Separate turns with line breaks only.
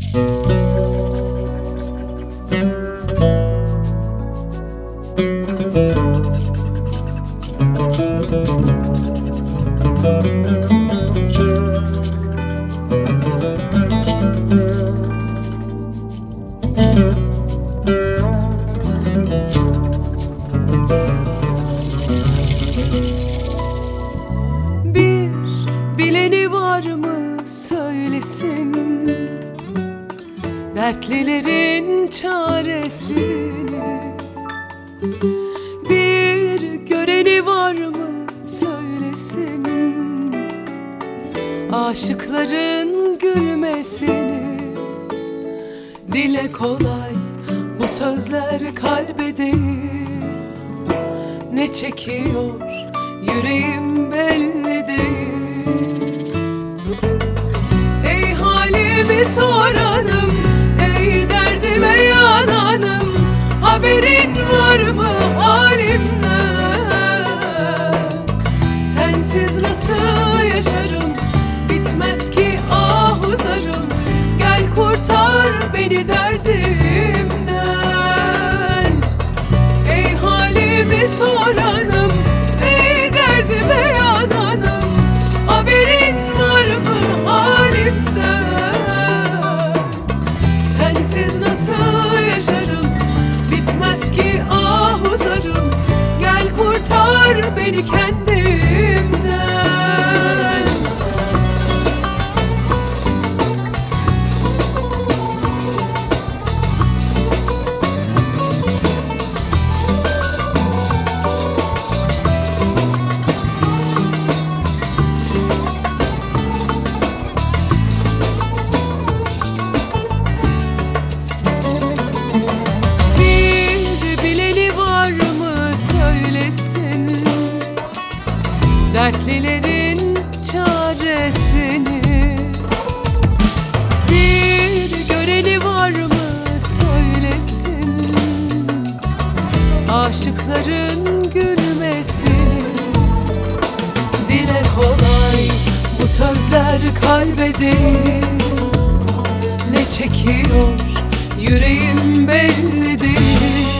Bir bileni var mı söylesin dertlilerin çaresini. Bir göreni var mı söylesin aşıkların gülmesini. Dile kolay bu sözler kalbe değil, ne çekiyor yüreğim belli değil. Ey halimi soranım, ey derdime yananım, haberin var mı halimden? Sensiz nasıl yaşarım, bitmez ki ahuzarım. Gel kurtar beni derdimden. Ey halimi soranım, ey derdime yananım, haberin var mı halimden? Sensiz nasıl yaşarım, bitmez ki ahuzarım. Gel kurtar beni kendimden. Dertlilerin çaresini. Bir göreni var mı söylesin aşıkların gülmesini. Dile kolay bu sözler kalbe değil, ne çekiyor yüreğim belli değil.